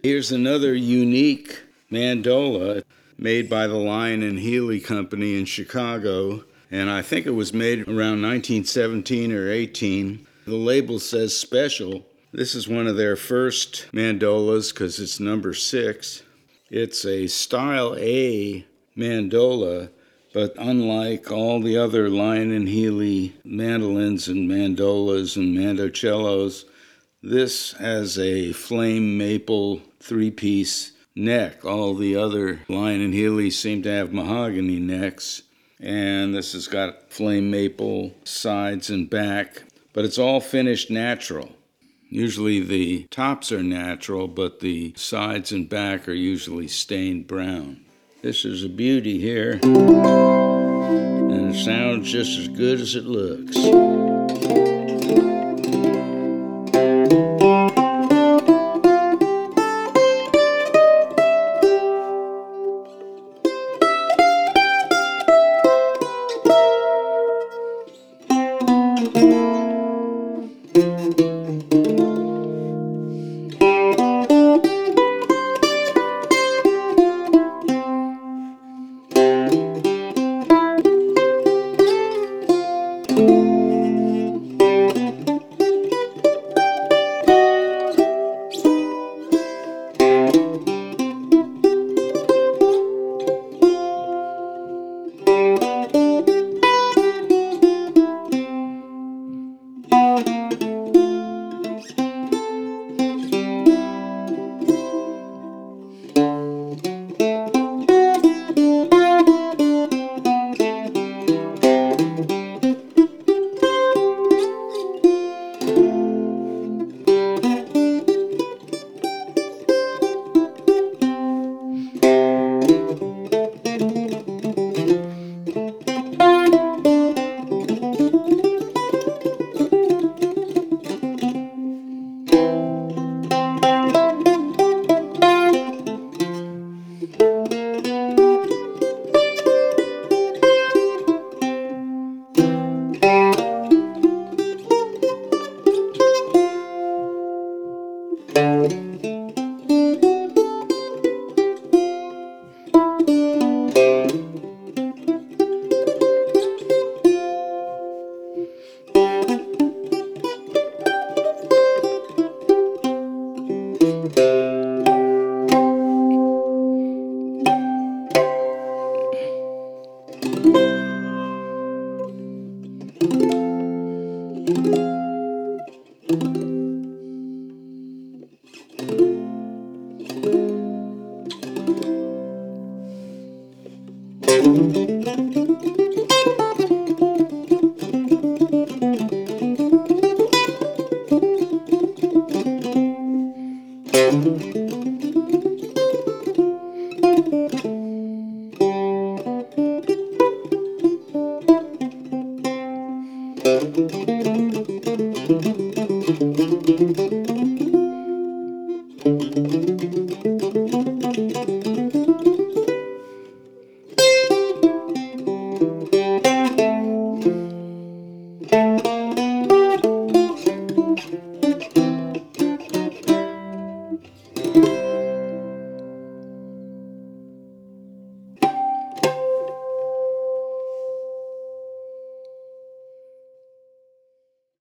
Here's another unique mandola made by the Lyon and Healy Company in Chicago, and I think it was made around 1917 or 18. The label says special. This is one of their first mandolas because it's number 6. It's a Style A mandola, but unlike all the other Lyon and Healy mandolins and mandolas and mandocellos, this has a flame maple 3-piece neck. All the other Lyon and Healy seem to have mahogany necks, and this has got flame maple sides and back, but it's all finished natural. Usually the tops are natural, but the sides and back are usually stained brown. This is a beauty here, and it sounds just as good as it looks.